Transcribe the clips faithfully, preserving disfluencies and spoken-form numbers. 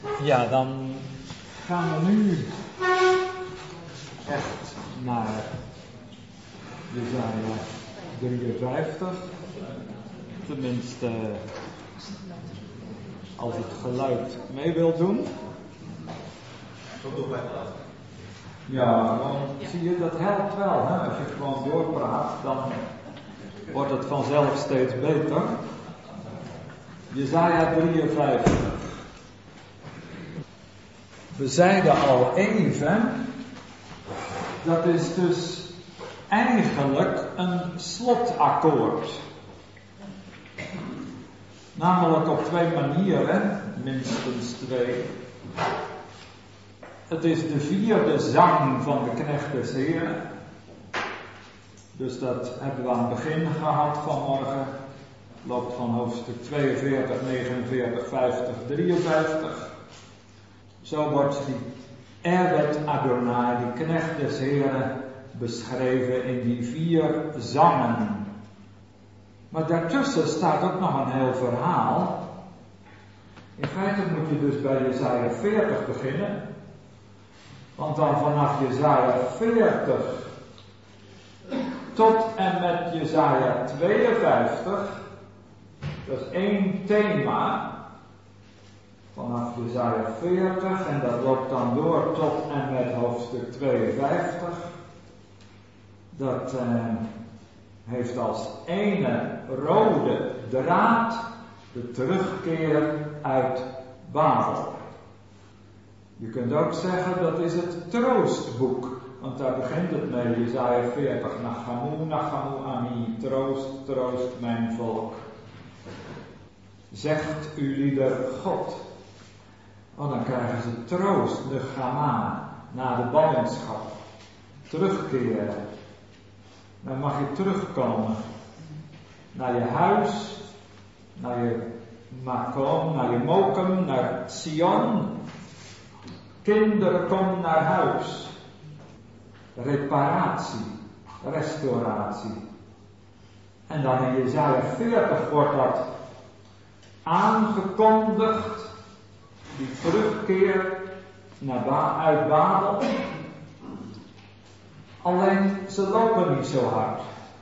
Ja, dan gaan we nu echt naar Jesaja drieënvijftig. Tenminste, als het geluid mee wil doen. Ja, dan zie je, dat helpt wel. Hè? Als je gewoon doorpraat, dan wordt het vanzelf steeds beter. Jesaja drieënvijftig. We zeiden al even, dat is dus eigenlijk een slotakkoord. Namelijk op twee manieren, minstens twee. Het is de vierde zang van de knecht des Heren. Dus dat hebben we aan het begin gehad vanmorgen. Loopt van hoofdstuk tweeënveertig, negenenveertig, vijftig, drieënvijftig. Zo wordt die Eved Adonai, die knecht des Heren, beschreven in die vier zangen. Maar daartussen staat ook nog een heel verhaal. In feite moet je dus bij Jesaja veertig beginnen. Want dan vanaf Jesaja veertig tot en met Jesaja tweeënvijftig, dat is één thema. Vanaf Jesaja veertig en dat loopt dan door tot en met hoofdstuk tweeënvijftig. Dat eh, heeft als ene rode draad de terugkeer uit Babel. Je kunt ook zeggen dat is het troostboek, want daar begint het mee, Jesaja veertig. Nachamu, nachamu ami, troost, troost mijn volk. Zegt u lieder God. Oh, dan krijgen ze troost, de Gama, na de ballingschap. Terugkeren. Dan mag je terugkomen. Naar je huis, naar je makom, naar je mokum, naar Sion. Kinderen, kom naar huis. Reparatie, restauratie. En dan in Jesaja veertig wordt dat aangekondigd. Die terugkeer naar ba- uit Babel. Alleen ze lopen niet zo hard.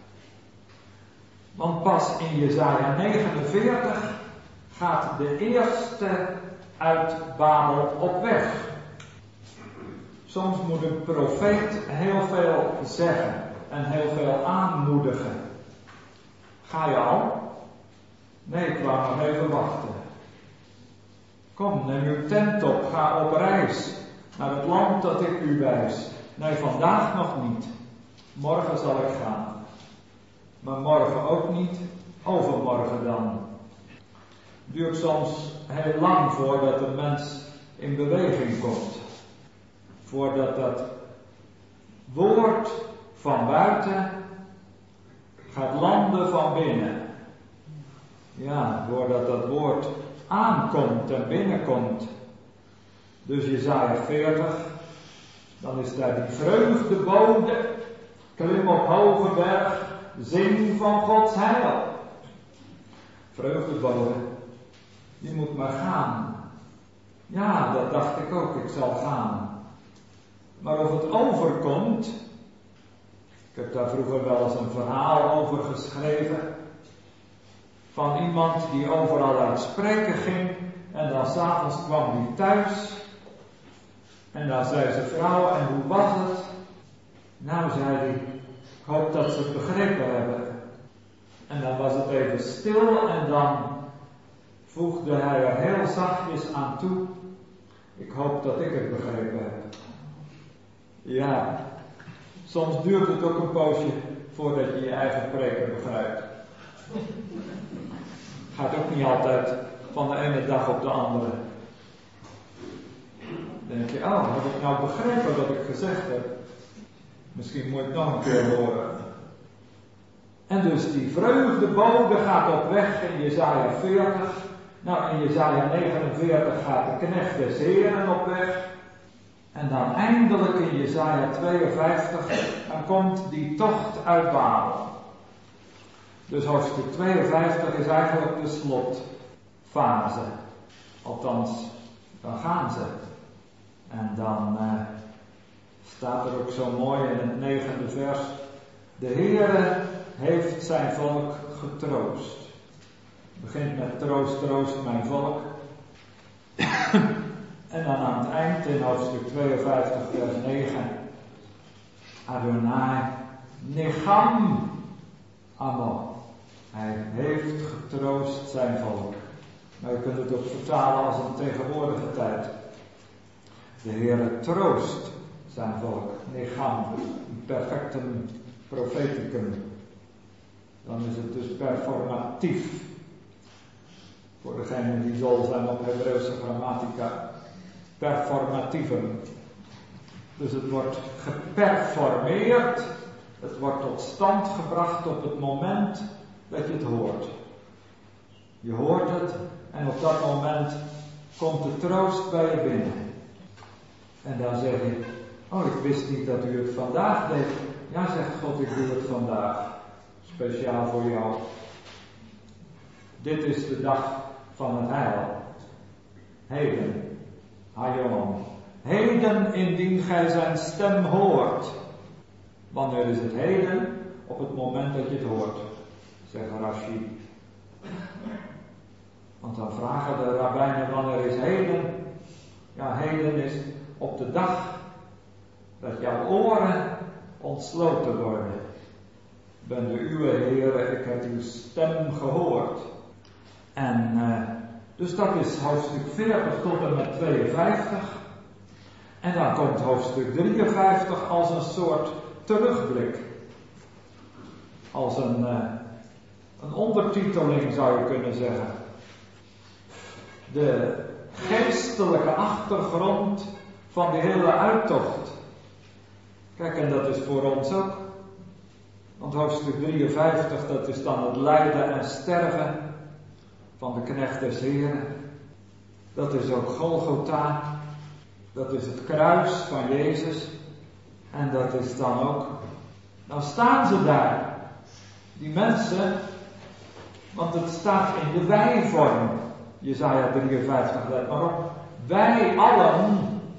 Want pas in Jesaja negenenveertig gaat de eerste uit Babel op weg. Soms moet een profeet heel veel zeggen en heel veel aanmoedigen. Ga je al? Nee, ik wou nog even wachten. Kom, neem uw tent op, ga op reis naar het land dat ik u wijs. Nee, vandaag nog niet. Morgen zal ik gaan. Maar morgen ook niet, overmorgen dan. Het duurt soms heel lang voordat een mens in beweging komt. Voordat dat woord van buiten gaat landen van binnen. Ja, voordat dat woord aankomt en binnenkomt. Dus Jesaja veertig, dan is daar die vreugdebode, klim op hoge berg, zing van Gods heil. Vreugdebode, die moet maar gaan. Ja, dat dacht ik ook, ik zal gaan. Maar of het overkomt, ik heb daar vroeger wel eens een verhaal over geschreven, van iemand die overal aan het spreken ging en dan s'avonds kwam hij thuis en dan zei zijn vrouw, en hoe was het? Nou, zei hij, ik hoop dat ze het begrepen hebben. En dan was het even stil en dan voegde hij er heel zachtjes aan toe, ik hoop dat ik het begrepen heb. Ja, soms duurt het ook een poosje voordat je je eigen preken begrijpt. Gaat ook niet altijd van de ene dag op de andere. Dan denk je, oh, heb ik nou begrepen wat ik gezegd heb? Misschien moet ik nog een keer horen. En dus die vreugdebode gaat op weg in Jesaja veertig. Nou, in Jesaja negenenveertig gaat de knecht des Heren op weg. En dan eindelijk in Jesaja tweeënvijftig, dan komt die tocht uit Babel. Dus hoofdstuk tweeënvijftig is eigenlijk de slotfase. Althans, dan gaan ze. En dan uh, staat er ook zo mooi in het negende vers. De Heere heeft zijn volk getroost. Het begint met troost, troost mijn volk. En dan aan het eind in hoofdstuk tweeënvijftig vers negen. Adonai Necham Amo. Hij heeft getroost zijn volk. Maar je kunt het ook vertalen als een tegenwoordige tijd. De Heere troost zijn volk. Necham, een perfectum profeticum. Dan is het dus performatief. Voor degenen die dol zijn op Hebreeuwse grammatica. Performativum. Dus het wordt geperformeerd. Het wordt tot stand gebracht op het moment dat je het hoort. Je hoort het en op dat moment komt de troost bij je binnen. En dan zeg je, oh ik wist niet dat u het vandaag deed. Ja, zegt God, ik doe het vandaag. Speciaal voor jou. Dit is de dag van het heil. Heden. Hayom. Heden indien gij zijn stem hoort. Wanneer is het heden? Op het moment dat je het hoort. Zegt Rashi. Want dan vragen de rabbijnen wanneer is heden? Ja, heden is op de dag dat jouw oren ontsloten worden. Ben de uwe Heere, ik heb uw stem gehoord. En uh, dus dat is hoofdstuk veertig tot en met tweeënvijftig. En dan komt hoofdstuk drieënvijftig als een soort terugblik. Als een, uh, een ondertiteling zou je kunnen zeggen. De geestelijke achtergrond van de hele uittocht. Kijk, en dat is voor ons ook. Want hoofdstuk drieënvijftig, dat is dan het lijden en sterven van de knecht des Heren. Dat is ook Golgotha. Dat is het kruis van Jezus. En dat is dan ook, dan staan ze daar. Die mensen, want het staat in de wij-vorm. Jesaja drieënvijftig, let maar op. Wij allen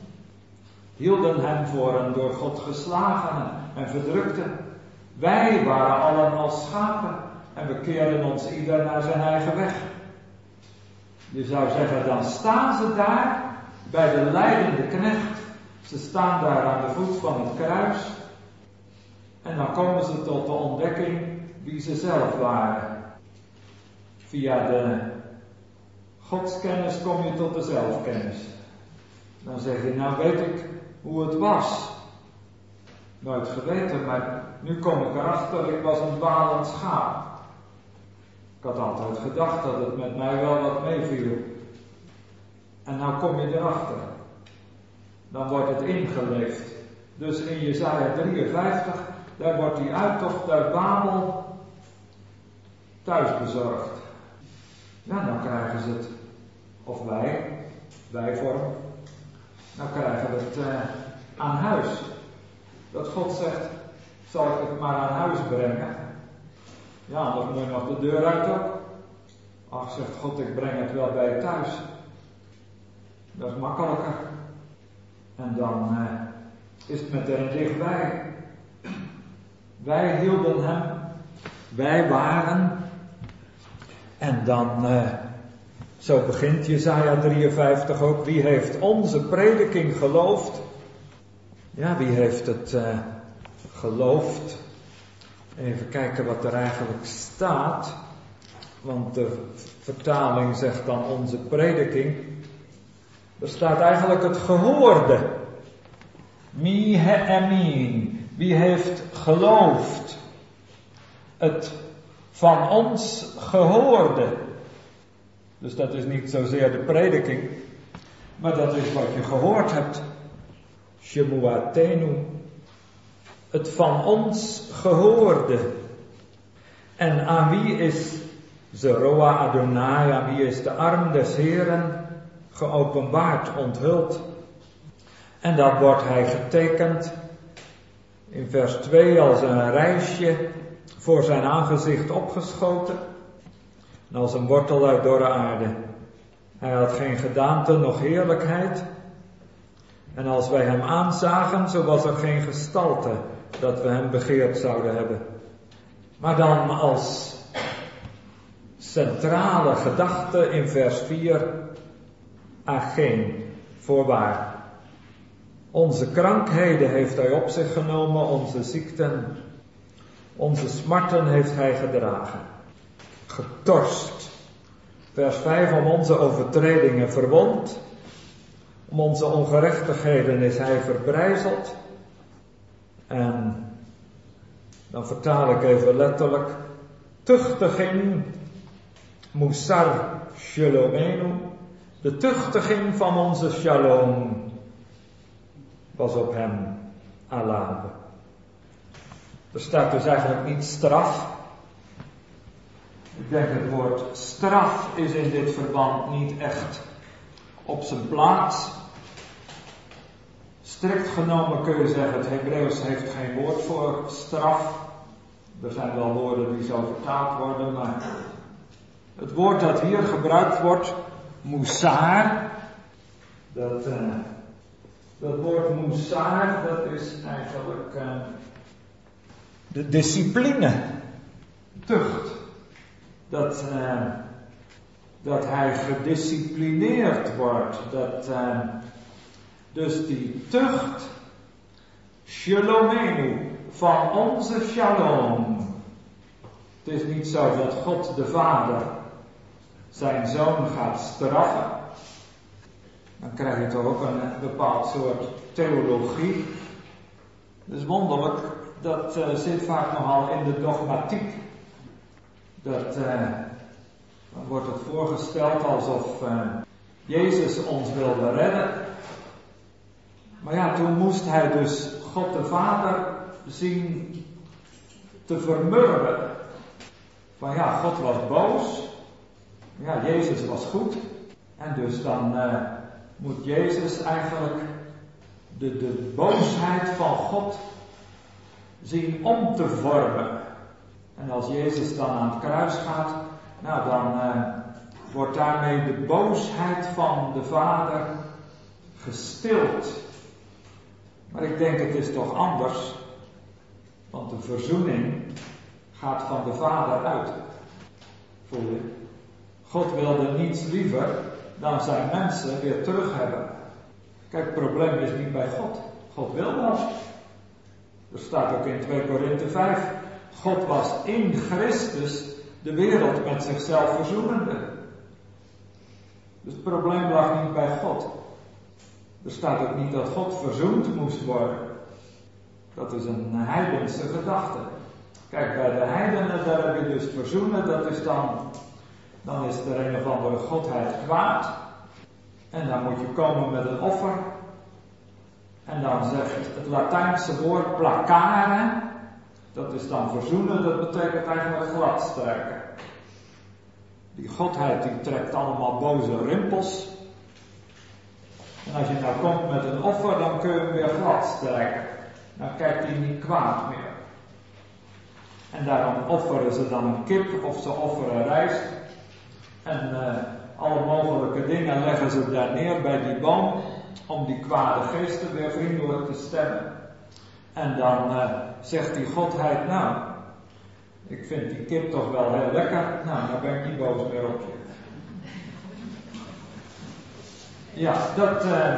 hielden hem voor een door God geslagene en verdrukte. Wij waren allen als schapen en we keerden ons ieder naar zijn eigen weg. Je zou zeggen, dan staan ze daar bij de lijdende knecht. Ze staan daar aan de voet van het kruis. En dan komen ze tot de ontdekking wie ze zelf waren. Via de godskennis kom je tot de zelfkennis. Dan zeg je, nou weet ik hoe het was. Nooit geweten, maar nu kom ik erachter, ik was een dwalend schaap. Ik had altijd gedacht dat het met mij wel wat meeviel. En nou kom je erachter. Dan wordt het ingeleefd. Dus in Jesaja drieënvijftig, daar wordt die uittocht uit Babel thuis bezorgd. Ja, dan krijgen ze het, of wij, wij-vorm, dan krijgen we het uh, aan huis. Dat God zegt, zal ik het maar aan huis brengen? Ja, dan moet je nog de deur uit ook. Ach, zegt God, ik breng het wel bij je thuis. Dat is makkelijker. En dan uh, is het meteen dichtbij. Wij hielden hem. Wij waren. En dan, uh, zo begint Jesaja drieënvijftig ook. Wie heeft onze prediking geloofd? Ja, wie heeft het uh, geloofd? Even kijken wat er eigenlijk staat. Want de vertaling zegt dan onze prediking. Er staat eigenlijk het gehoorde. Mi he'emin. Wie heeft geloofd? Het van ons gehoorde. Dus dat is niet zozeer de prediking. Maar dat is wat je gehoord hebt. Shemuatenu. Het van ons gehoorde. En aan wie is Zeroa Adonai, aan wie is de arm des Heren geopenbaard, onthuld. En dan wordt hij getekend in vers twee als een rijsje voor zijn aangezicht opgeschoten. En als een wortel uit dorre aarde. Hij had geen gedaante, noch heerlijkheid. En als wij hem aanzagen, zo was er geen gestalte dat we hem begeerd zouden hebben. Maar dan als centrale gedachte in vers vier, ageen, voorwaar. Onze krankheden heeft hij op zich genomen, onze ziekten, onze smarten heeft hij gedragen. Getorst. Vers vijf, om onze overtredingen verwond, om onze ongerechtigheden is hij verbrijzeld. En dan vertaal ik even letterlijk, tuchtiging, musar shalomenu, de tuchtiging van onze shalom was op hem alabe. Er staat dus eigenlijk niet straf. Ik denk het woord straf is in dit verband niet echt op zijn plaats. Strikt genomen kun je zeggen, het Hebreeuws heeft geen woord voor straf. Er zijn wel woorden die zo vertaald worden, maar het woord dat hier gebruikt wordt, musar, dat, uh, dat woord musar, dat is eigenlijk uh, de discipline, tucht. Dat, uh, dat hij gedisciplineerd wordt. Dat, uh, dus die tucht, shalomenu, van onze shalom. Het is niet zo dat God de Vader zijn zoon gaat straffen. Dan krijg je toch ook een bepaald soort theologie. Het is wonderlijk, dat uh, zit vaak nogal in de dogmatiek. Dat, uh, dan wordt het voorgesteld alsof uh, Jezus ons wilde redden. Maar ja, toen moest hij dus God de Vader zien te vermurwen. Van ja, God was boos. Ja, Jezus was goed. En dus dan uh, moet Jezus eigenlijk de, de boosheid van God zien om te vormen. En als Jezus dan aan het kruis gaat, nou dan uh, wordt daarmee de boosheid van de Vader gestild. Maar ik denk het is toch anders, want de verzoening gaat van de Vader uit. Voel je? God wilde niets liever dan zijn mensen weer terug hebben. Kijk, het probleem is niet bij God. God wil dat. Er staat ook in twee Korinthe vijf. God was in Christus de wereld met zichzelf verzoenende. Dus het probleem lag niet bij God. Er staat ook niet dat God verzoend moest worden. Dat is een heidense gedachte. Kijk, bij de heidenen, daar heb je dus verzoenen, dat is dan, dan is er een of andere godheid kwaad. En dan moet je komen met een offer. En dan zegt het Latijnse woord placare, dat is dan verzoenen, dat betekent eigenlijk gladstrijken. Die godheid die trekt allemaal boze rimpels. En als je nou komt met een offer, dan kun je hem weer gladstrijken. Dan kijkt hij niet kwaad meer. En daarom offeren ze dan een kip of ze offeren rijst. En uh, alle mogelijke dingen leggen ze daar neer bij die boom. Om die kwade geesten weer vriendelijk te stemmen. En dan uh, zegt die godheid, nou, ik vind die kip toch wel heel lekker. Nou, dan ben ik niet boos meer op je. Ja, dat... Uh,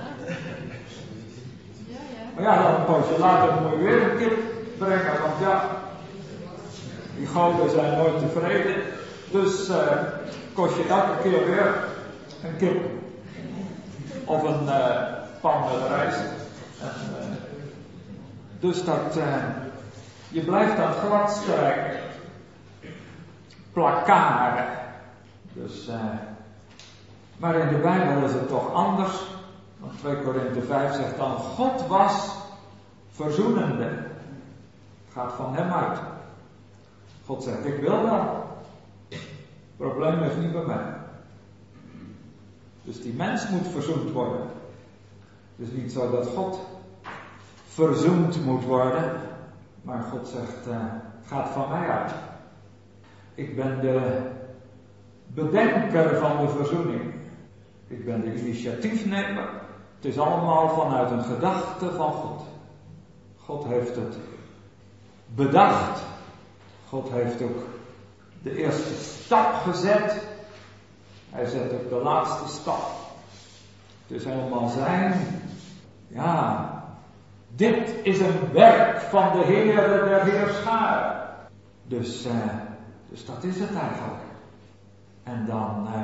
maar ja, dan een poosje later moet je weer een kip brengen. Want ja, die goden zijn nooit tevreden. Dus uh, kost je elke keer weer een kip. Of een uh, pan met rijst. En, uh, dus dat, uh, je blijft dan gladstrijken. Placare. Dus, uh, maar in de Bijbel is het toch anders. Want twee Korinthe vijf zegt dan, God was verzoenende. Het gaat van hem uit. God zegt, ik wil wel. Het probleem is niet bij mij. Dus die mens moet verzoend worden. Het is niet zo dat God verzoend moet worden. Maar God zegt, uh, het gaat van mij uit. Ik ben de bedenker van de verzoening. Ik ben de initiatiefnemer. Het is allemaal vanuit een gedachte van God. God heeft het bedacht. God heeft ook de eerste stap gezet. Hij zet ook de laatste stap. Het is helemaal zijn. Ja, dit is een werk van de Heere der Heerscharen. Dus, uh, dus dat is het eigenlijk. En dan, uh,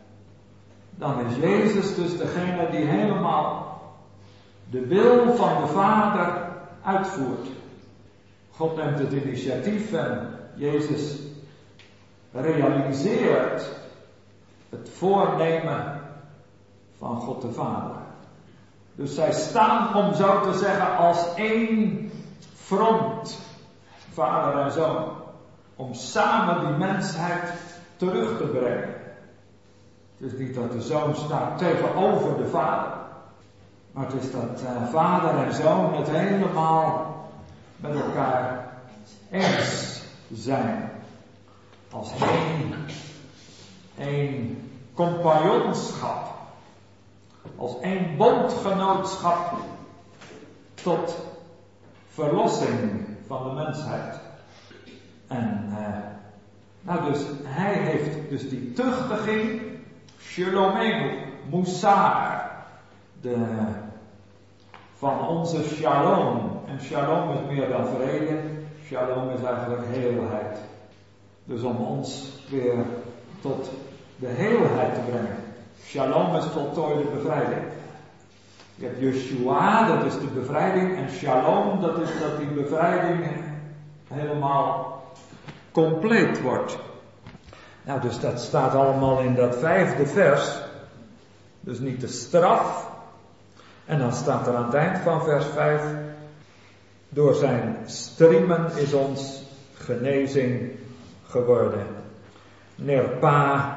dan is Jezus dus degene die helemaal de wil van de Vader uitvoert. God neemt het initiatief en Jezus realiseert het voornemen van God de Vader. Dus zij staan, om zo te zeggen, als één front, Vader en Zoon, om samen die mensheid terug te brengen. Het is niet dat de Zoon staat tegenover de Vader, maar het is dat uh, Vader en Zoon het helemaal met elkaar eens zijn. Als één, één compagnonschap. Als één bondgenootschap tot verlossing van de mensheid. En uh, nou dus, hij heeft dus die tuchtiging, shalomenu, Musar, de, van onze shalom. En shalom is meer dan vrede, shalom is eigenlijk heelheid. Dus om ons weer tot de heelheid te brengen. Shalom is voltooide bevrijding. Je hebt Yeshua, dat is de bevrijding. En shalom, dat is dat die bevrijding helemaal compleet wordt. Nou, dus dat staat allemaal in dat vijfde vers. Dus niet de straf. En dan staat er aan het eind van vers vijf. Door zijn striemen is ons genezing geworden. Nerpa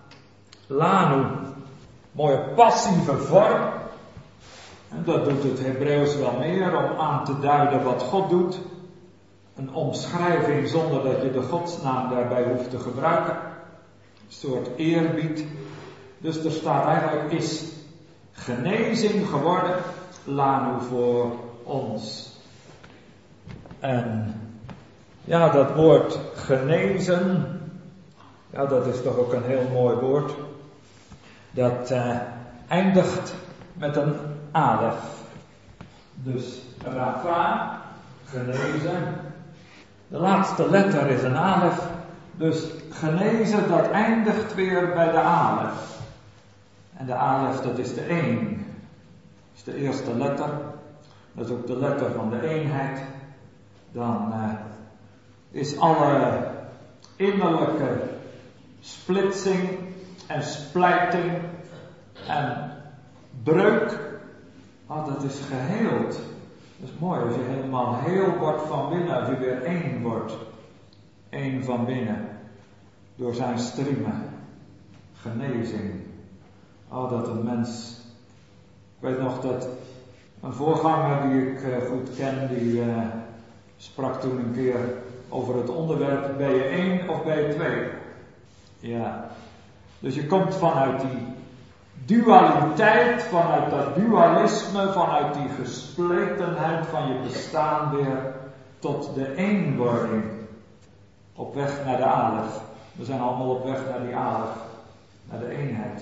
lanu. Mooie passieve vorm. En dat doet het Hebreeuws wel meer om aan te duiden wat God doet. Een omschrijving zonder dat je de godsnaam daarbij hoeft te gebruiken. Een soort eerbied. Dus er staat eigenlijk is genezing geworden. Lanu voor ons. En ja, dat woord genezen. Ja, dat is toch ook een heel mooi woord. Dat uh, eindigt met een alef. Dus rafa, genezen. De laatste letter is een alef. Dus genezen, dat eindigt weer bij de alef. En de alef, dat is de één. Dat is de eerste letter. Dat is ook de letter van de eenheid. Dan uh, is alle innerlijke splitsing en splijting en breuk, oh, dat is geheeld. Dat is mooi als je helemaal heel wordt van binnen, als je weer één wordt. Eén van binnen. Door zijn striemen. Genezing. Oh, dat een mens. Ik weet nog dat een voorganger die ik uh, goed ken, die uh, sprak toen een keer over het onderwerp, ben je één of ben je twee? Ja. Dus je komt vanuit die dualiteit, vanuit dat dualisme, vanuit die gespletenheid van je bestaan weer tot de eenwording. Op weg naar de alef. We zijn allemaal op weg naar die alef. Naar de eenheid.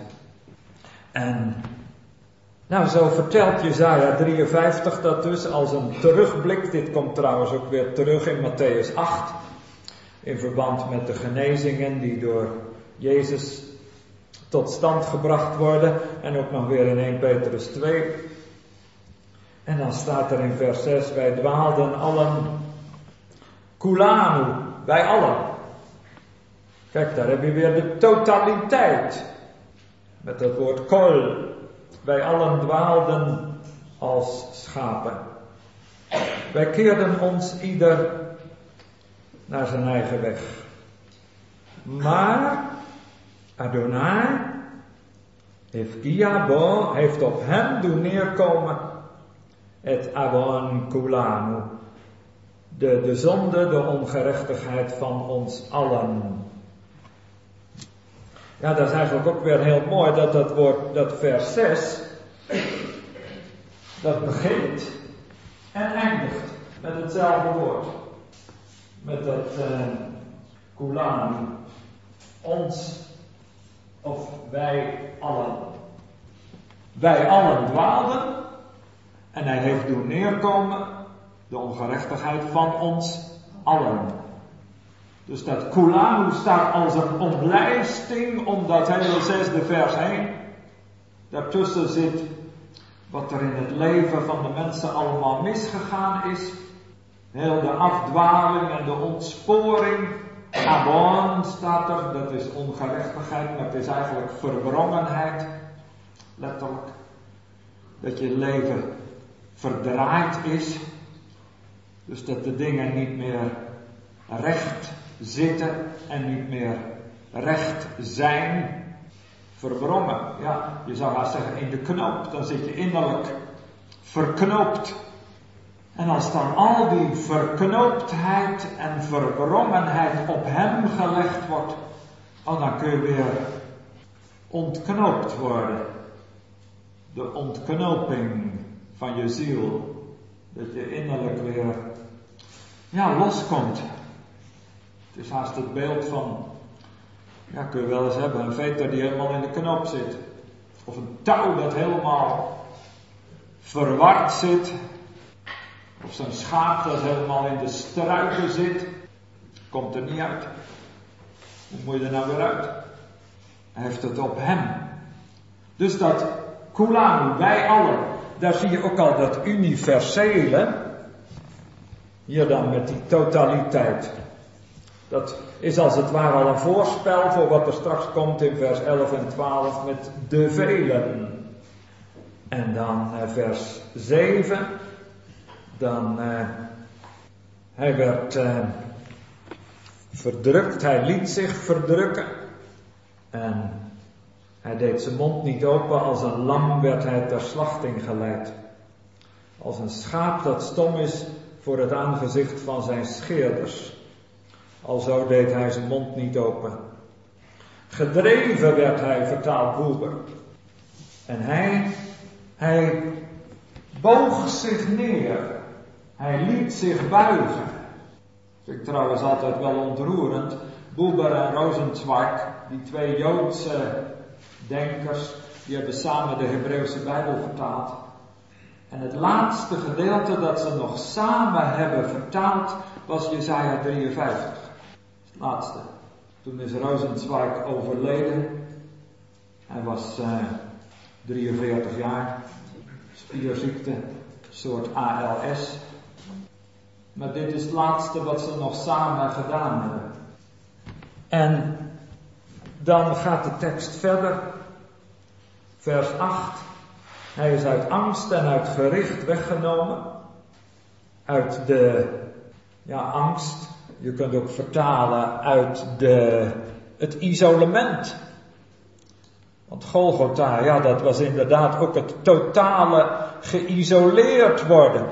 En nou, zo vertelt Jesaja drieënvijftig dat dus als een terugblik. Dit komt trouwens ook weer terug in Matthäus acht. In verband met de genezingen die door Jezus tot stand gebracht worden. En ook nog weer in eerste Petrus twee. En dan staat er in vers zes. Wij dwaalden allen. Kulanu. Wij allen. Kijk, daar heb je weer de totaliteit. Met het woord kol. Wij allen dwaalden als schapen. Wij keerden ons ieder naar zijn eigen weg. Maar Adonai Efkiabo heeft op hem doen neerkomen het Avon Kulanu. De, de zonde, de ongerechtigheid van ons allen. Ja, dat is eigenlijk ook weer heel mooi dat dat woord, dat vers zes, dat begint en eindigt met hetzelfde woord. Met dat uh, kulanu. Ons of wij allen. Wij allen dwaalden en hij heeft doen neerkomen de ongerechtigheid van ons allen. Dus dat kulanu staat als een omlijsting om dat hele zesde vers heen. Daartussen zit wat er in het leven van de mensen allemaal misgegaan is. Heel de afdwaling en de ontsporing. Abon staat er, dat is ongerechtigheid, maar het is eigenlijk verwrongenheid. Letterlijk. Dat je leven verdraaid is. Dus dat de dingen niet meer recht zitten en niet meer recht zijn. Verwrongen, ja, je zou haast zeggen in de knoop. Dan zit je innerlijk verknoopt. En als dan al die verknooptheid en verwrongenheid op hem gelegd wordt, oh, dan kun je weer ontknoopt worden. De ontknoping van je ziel. Dat je innerlijk weer, ja, loskomt. Het is haast het beeld van, ja, kun je wel eens hebben, een veter die helemaal in de knoop zit. Of een touw dat helemaal verward zit. Of zo'n schaap dat helemaal in de struiken zit. Komt er niet uit. Hoe moet je er nou weer uit? Hij heeft het op hem. Dus dat kulanu, wij allen. Daar zie je ook al dat universele. Hier dan met die totaliteit. Dat is als het ware al een voorspel voor wat er straks komt in vers elf en twaalf met de velen. En dan uh, vers zeven. Dan, uh, hij werd uh, verdrukt, hij liet zich verdrukken. En hij deed zijn mond niet open, als een lam werd hij ter slachting geleid. Als een schaap dat stom is voor het aangezicht van zijn scheerders. Alzo deed hij zijn mond niet open. Gedreven werd hij, vertaalt Buber. En hij, hij boog zich neer. Hij liet zich buigen. Vind ik trouwens altijd wel ontroerend. Buber en Rosenzweig, die twee Joodse denkers, die hebben samen de Hebreeuwse Bijbel vertaald. En het laatste gedeelte dat ze nog samen hebben vertaald was Jesaja drieënvijftig. Het laatste. Toen is Rosenzweig overleden. Hij was uh, drieënveertig jaar. Spierziekte, een soort A L S. Maar dit is het laatste wat ze nog samen gedaan hebben. En dan gaat de tekst verder. Vers acht. Hij is uit angst en uit gericht weggenomen. Uit de, ja, angst. Je kunt ook vertalen uit de, het isolement. Want Golgotha, ja, dat was inderdaad ook het totale geïsoleerd worden.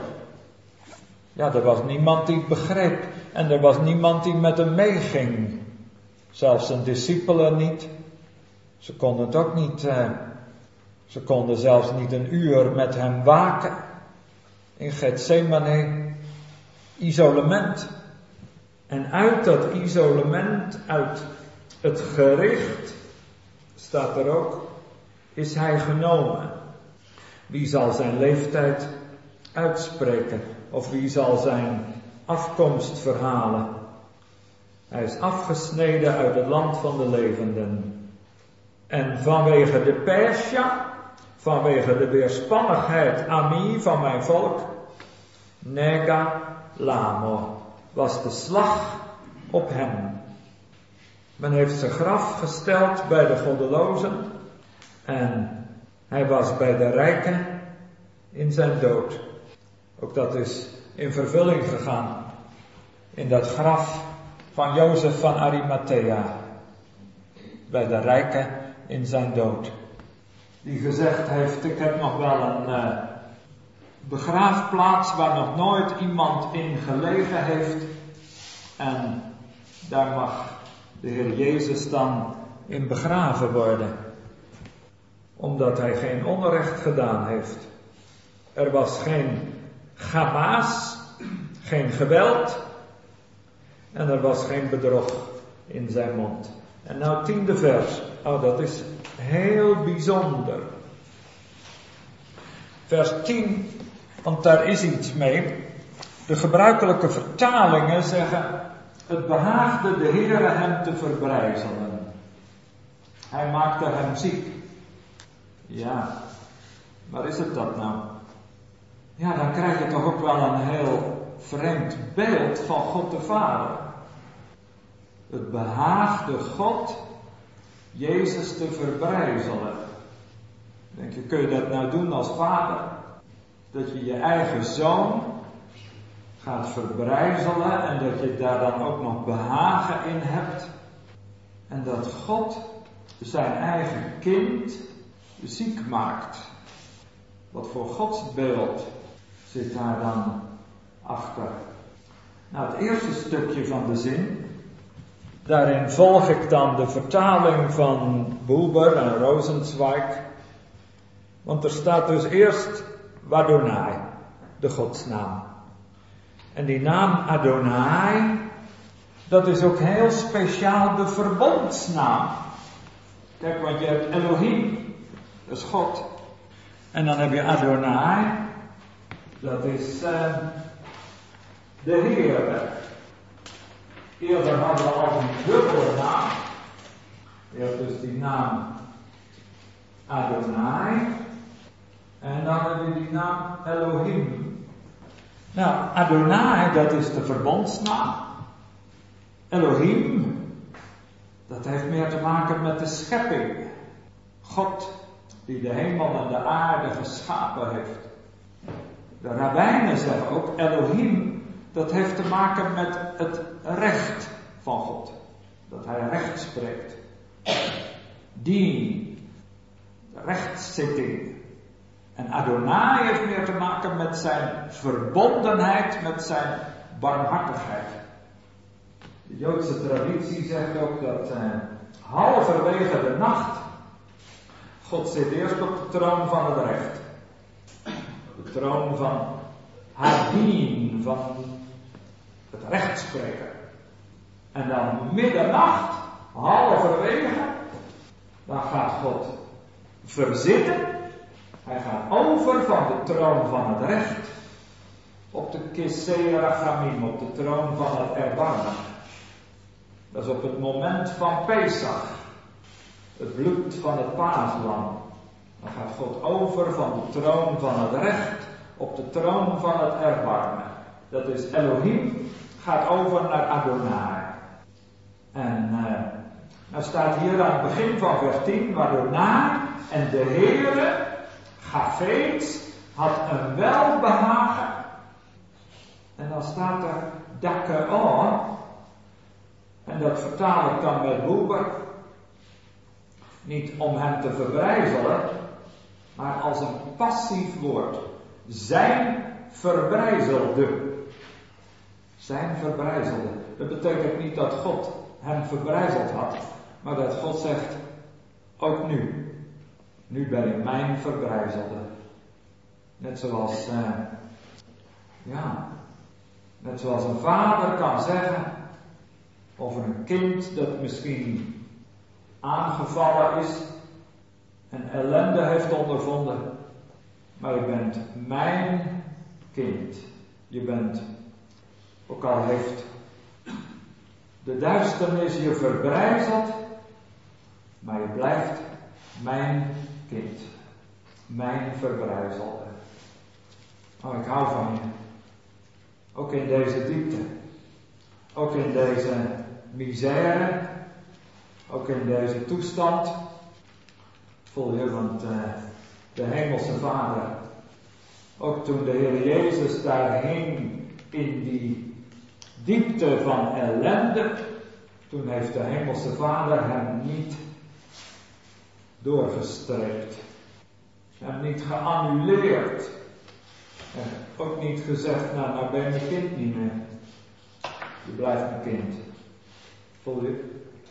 Ja, er was niemand die het begreep. En er was niemand die met hem meeging. Zelfs zijn discipelen niet. Ze konden het ook niet. Uh, ze konden zelfs niet een uur met hem waken. In Gethsemane. Isolement. En uit dat isolement, uit het gericht, staat er ook, is hij genomen. Wie zal zijn leeftijd uitspreken? Of wie zal zijn afkomst verhalen? Hij is afgesneden uit het land van de levenden. En vanwege de Persja, vanwege de weerspannigheid Ami van mijn volk, Nega Lamo, was de slag op hem. Men heeft zijn graf gesteld bij de goddelozen en hij was bij de rijken in zijn dood. Ook dat is in vervulling gegaan in dat graf van Jozef van Arimathea. Bij de rijken in zijn dood. Die gezegd heeft, ik heb nog wel een uh, begraafplaats waar nog nooit iemand in gelegen heeft. En daar mag de Heer Jezus dan in begraven worden. Omdat hij geen onrecht gedaan heeft. Er was geen Hamas, geen geweld. En er was geen bedrog in zijn mond. En nou tiende vers. Oh, dat is heel bijzonder. Vers tien, want daar is iets mee. De gebruikelijke vertalingen zeggen: het behaagde de Heere hem te verbrijzelen. Hij maakte hem ziek. Ja, maar is het dat nou? Ja, dan krijg je toch ook wel een heel vreemd beeld van God de Vader. Het behaagde God Jezus te verbrijzelen. Denk je, kun je dat nou doen als vader? Dat je je eigen zoon gaat verbrijzelen en dat je daar dan ook nog behagen in hebt. En dat God zijn eigen kind ziek maakt. Wat voor godsbeeld zit daar dan achter? Nou, het eerste stukje van de zin. Daarin volg ik dan de vertaling van Buber en Rosenzweig. Want er staat dus eerst Adonai, de godsnaam. En die naam Adonai, dat is ook heel speciaal de verbondsnaam. Kijk, want je hebt Elohim, dat is God. En dan heb je Adonai, dat is uh, de Heer. Eerder hadden we al een dubbele naam. Je hebt dus die naam Adonai. En dan heb je die naam Elohim. Nou, Adonai, dat is de verbondsnaam. Elohim, dat heeft meer te maken met de schepping. God, die de hemel en de aarde geschapen heeft. De rabbijnen zeggen ook Elohim. Dat heeft te maken met het recht van God. Dat hij recht spreekt. Dien. De rechtszitting. En Adonai heeft meer te maken met zijn verbondenheid, met zijn barmhartigheid. De Joodse traditie zegt ook dat eh, halverwege de nacht God zit eerst op de troon van het recht. Op de troon van Hadin, van het rechtspreken. En dan middernacht, halverwege, dan gaat God verzitten. Hij gaat over van de troon van het recht op de Kisei Rachamim, op de troon van het erbarmen. Dat is op het moment van Pesach, het bloed van het paaslam. Dan gaat God over van de troon van het recht op de troon van het erbarmen. Dat is Elohim, gaat over naar Adonai. En uh, nou staat hier aan het begin van vers tien, Adonai en de Heere, Gafeet, had een welbehagen. En dan staat er Dakeo, en dat vertaal ik dan met Buber. Niet om hem te verbrijzelen, maar als een passief woord. Zijn verbrijzelde. Zijn verbrijzelde. Dat betekent niet dat God hem verbrijzeld had, maar dat God zegt, ook nu. Nu ben ik mijn verbrijzelde. Net zoals, uh, ja, net zoals een vader kan zeggen over een kind dat misschien aangevallen is en ellende heeft ondervonden. Maar je bent mijn kind. Je bent, ook al heeft de duisternis je verbrijzeld, maar je blijft mijn kind. Mijn verbrijzelde. Oh, ik hou van je. Ook in deze diepte. Ook in deze misère. Ook in deze toestand. Voel je, want uh, de hemelse Vader, ook toen de Heer Jezus daar hing in die diepte van ellende, toen heeft de hemelse Vader hem niet doorgestreept. Hem niet geannuleerd. En ook niet gezegd, nou, nou ben je kind niet meer. Je blijft een kind. Voel je?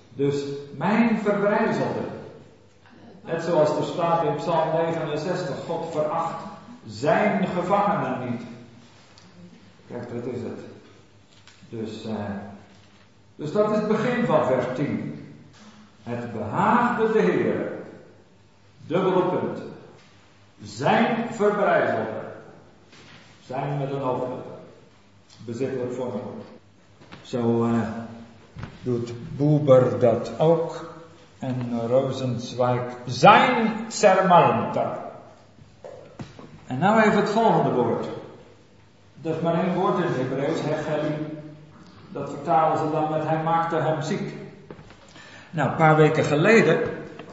Dus mijn verbrijzelde. Net zoals er staat in Psalm negenenzestig. God veracht zijn gevangenen niet. Kijk, dat is het. Dus, uh, dus dat is het begin van vers tien. Het behaagde de Heer. Dubbele punt. Zijn verbrijzelde. Zijn met een hoofdletter. Bezittelijk vormwoord. Zo uh, doet Buber dat ook. En Rosenzweig. Zijn Zermalmter. En nou even het volgende woord. Dat is maar één woord in het Hebreeuws, hecheli. Dat vertalen ze dan met hij maakte hem ziek. Nou, een paar weken geleden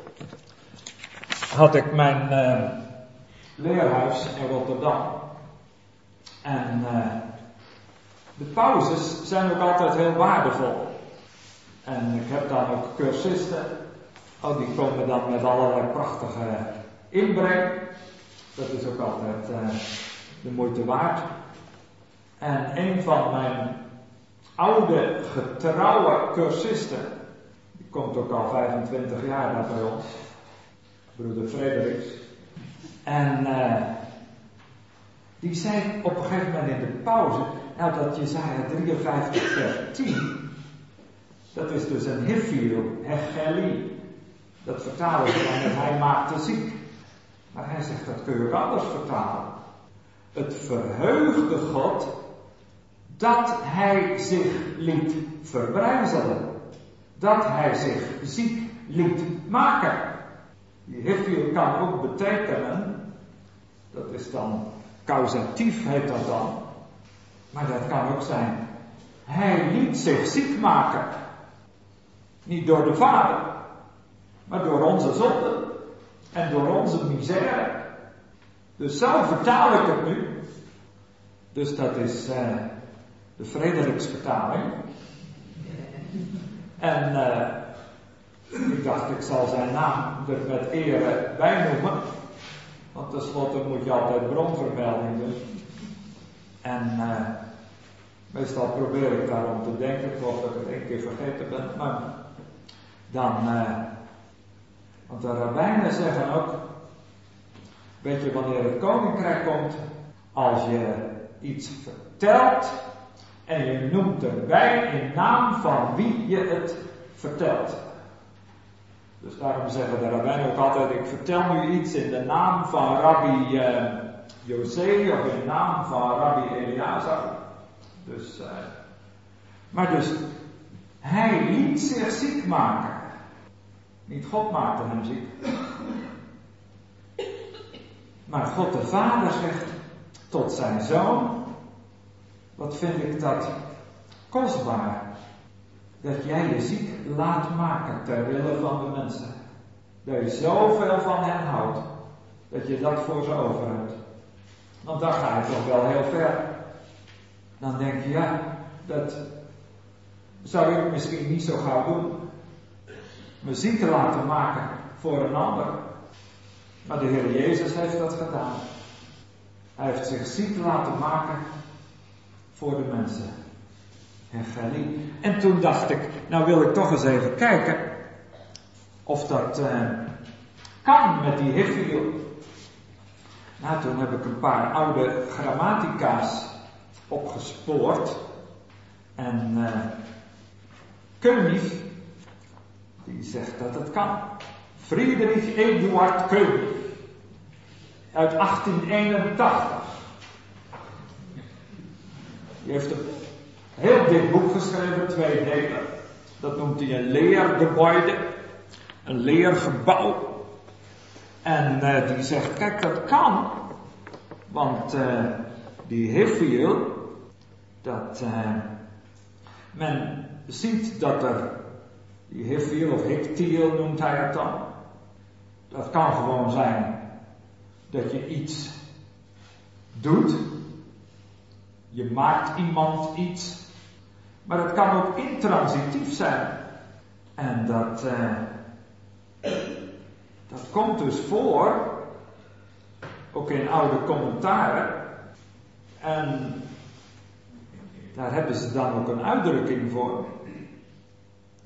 had ik mijn uh, leerhuis in Rotterdam. En uh, de pauzes zijn ook altijd heel waardevol. En ik heb dan ook cursisten. Oh, die komen dan met allerlei prachtige inbreng. Dat is ook altijd uh, de moeite waard. En een van mijn oude, getrouwe cursisten, die komt ook al vijfentwintig jaar daar bij ons, broeder Frederiks. En uh, die zei op een gegeven moment in de pauze, nou dat Jesaja drieënvijftig vers tien, dat is dus een hifil, hecheli. Dat vertalen ze dan met hij maakte ziek. Maar hij zegt, dat kun je ook anders vertalen. Het verheugde God dat hij zich liet verbrijzelen. Dat hij zich ziek liet maken. Die hifil kan ook betekenen, dat is dan causatief heet dat dan. Maar dat kan ook zijn, hij liet zich ziek maken. Niet door de Vader, maar door onze zonde. En door onze misère. Dus zo vertaal ik het nu. Dus dat is uh, de Frederiksvertaling. En uh, ik dacht, ik zal zijn naam er met eer bij noemen. Want tenslotte moet je altijd bronvermelding doen. En uh, meestal probeer ik daarom te denken. Ik geloof dat ik het één keer vergeten ben. Maar dan... Uh, Want de rabbijnen zeggen ook, weet je wanneer het koninkrijk komt, als je iets vertelt en je noemt erbij in naam van wie je het vertelt. Dus daarom zeggen de rabbijnen ook altijd, ik vertel nu iets in de naam van Rabbi uh, José of in de naam van Rabbi Eleazar. Dus, uh, maar dus, hij liet zich ziek maken. Niet God maakte hem ziek. Maar God de Vader zegt tot zijn Zoon, wat vind ik dat kostbaar. Dat jij je ziek laat maken ter wille van de mensen. Dat je zoveel van hen houdt. Dat je dat voor ze overhoudt. Want dan ga je toch wel heel ver. Dan denk je, ja, dat zou ik misschien niet zo gauw doen. Me ziek laten maken voor een ander. Maar de Heer Jezus heeft dat gedaan. Hij heeft zich ziek laten maken voor de mensen. Hecheli. En toen dacht ik, nou wil ik toch eens even kijken of dat uh, kan met die hifil. Nou, toen heb ik een paar oude grammatica's opgespoord. En uh, König, die zegt dat het kan. Friedrich Eduard König. Uit achttien eenentachtig. Die heeft een heel dik boek geschreven, twee delen. Dat noemt hij een leergebouwde. Een leergebouw. En uh, die zegt, kijk dat kan. Want uh, die hifil, dat uh, men ziet dat er, die hifil of hictiel noemt hij het dan. Dat kan gewoon zijn dat je iets doet. Je maakt iemand iets. Maar het kan ook intransitief zijn. En dat, uh, dat komt dus voor. Ook in oude commentaren. En daar hebben ze dan ook een uitdrukking voor.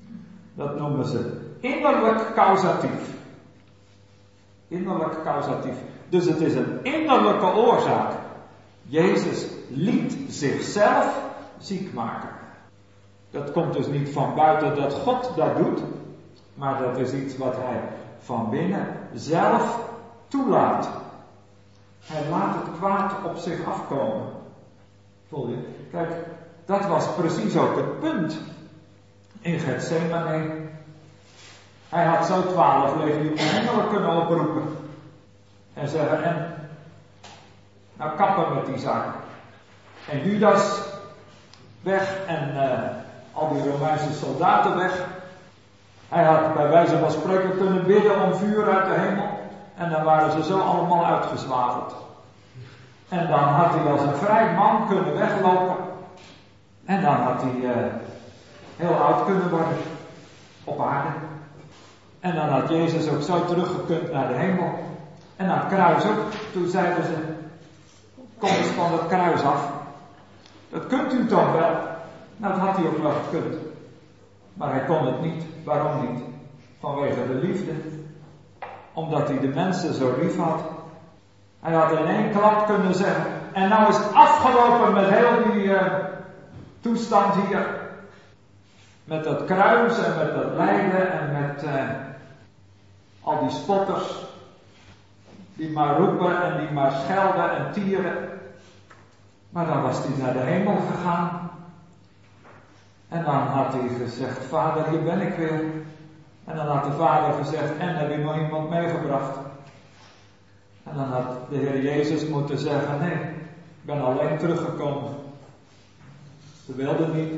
Dat noemen ze innerlijk causatief. Innerlijk causatief. Dus het is een innerlijke oorzaak. Jezus liet zichzelf ziek maken. Dat komt dus niet van buiten dat God dat doet, maar dat is iets wat hij van binnen zelf toelaat. Hij laat het kwaad op zich afkomen. Voel je? Kijk, dat was precies ook het punt in Getsemane. Hij had zo twaalf legioenen kunnen oproepen en zeggen, en nou kappen met die zaak. En Judas weg en uh, al die Romeinse soldaten weg. Hij had bij wijze van spreken kunnen bidden om vuur uit de hemel. En dan waren ze zo allemaal uitgezwaveld. En dan had hij als een vrij man kunnen weglopen. En dan had hij uh, heel oud kunnen worden. Op aarde. En dan had Jezus ook zo teruggekund naar de hemel. En aan het kruis ook. Toen zeiden ze, kom eens van het kruis af. Dat kunt u toch wel? Nou, dat had hij ook wel gekund. Maar hij kon het niet. Waarom niet? Vanwege de liefde. Omdat hij de mensen zo lief had. Hij had in één klap kunnen zeggen. En nou is het afgelopen met heel die uh, toestand hier. Met dat kruis en met dat lijden en met uh, al die spotters. Die maar roepen en die maar schelden en tieren. Maar dan was hij naar de hemel gegaan. En dan had hij gezegd, Vader, hier ben ik weer. En dan had de Vader gezegd, en heb je nog iemand meegebracht? En dan had de Heer Jezus moeten zeggen, nee, ik ben alleen teruggekomen. Ze wilden niet.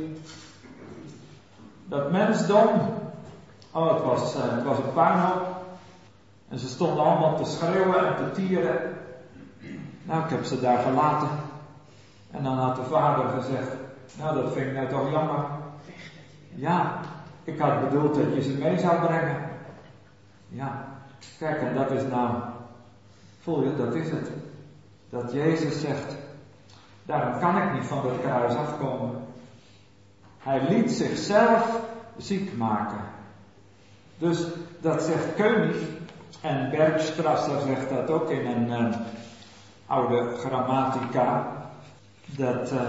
Dat mensdom, oh het was, uh, het was een puinhoop. En ze stonden allemaal te schreeuwen en te tieren. Nou, ik heb ze daar gelaten. En dan had de Vader gezegd, nou dat vind ik nou toch jammer. Ja, ik had bedoeld dat je ze mee zou brengen. Ja, kijk, en dat is nou, voel je, dat is het. Dat Jezus zegt, daarom kan ik niet van dat kruis afkomen. Hij liet zichzelf ziek maken. Dus dat zegt König, en Bergstrasser zegt dat ook in een uh, oude grammatica, dat uh,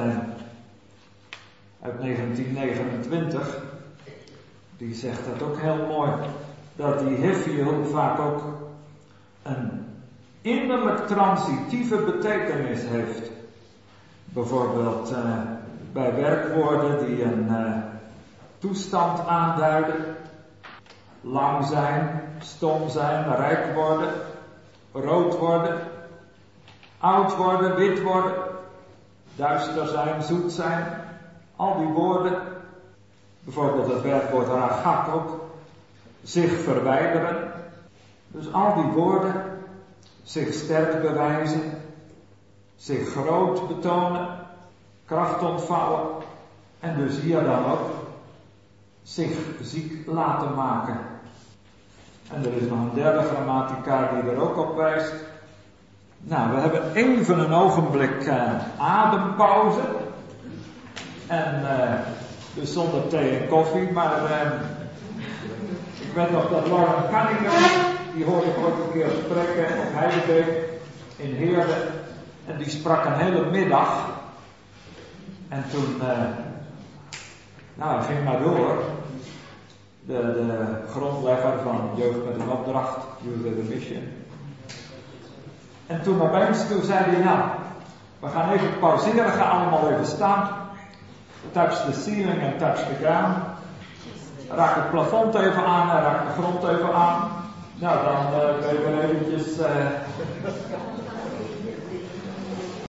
uit negentien negenentwintig, die zegt dat ook heel mooi, dat die Hiffiel vaak ook een innerlijk transitieve betekenis heeft. Bijvoorbeeld uh, bij werkwoorden die een uh, toestand aanduiden. Lang zijn, stom zijn, rijk worden, rood worden, oud worden, wit worden, duister zijn, zoet zijn. Al die woorden, bijvoorbeeld het werkwoord ragak ook, zich verwijderen. Dus al die woorden, zich sterk bewijzen, zich groot betonen, kracht ontvouwen en dus hier dan ook zich ziek laten maken. En er is nog een derde grammatica die er ook op wijst. Nou, we hebben even een ogenblik uh, adempauze. En uh, dus zonder thee en koffie, maar uh, ik weet nog dat Lauren Cunningham, die hoorde ik ook een keer spreken op Heidebeek in Heerden. En die sprak een hele middag. En toen, uh, nou, ging maar door. De, de grondlegger van Jeugd met een Opdracht, Youth with a Mission. En toen opeens, toen zei hij, nou, we gaan even pauzeren, gaan allemaal even staan. Touch the ceiling and touch the ground. Raak het plafond even aan en raak de grond even aan. Nou, dan uh, ben je weer eventjes... Uh,